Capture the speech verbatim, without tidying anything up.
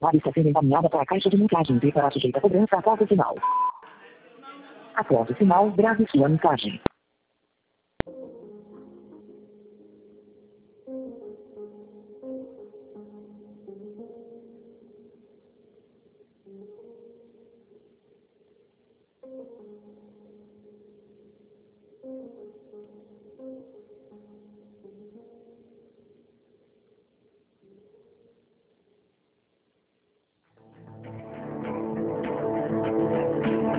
Chave está sendo encaminhada para a caixa de mensagens e será sujeita a cobrança após o sinal. Após o sinal, grave sua mensagem.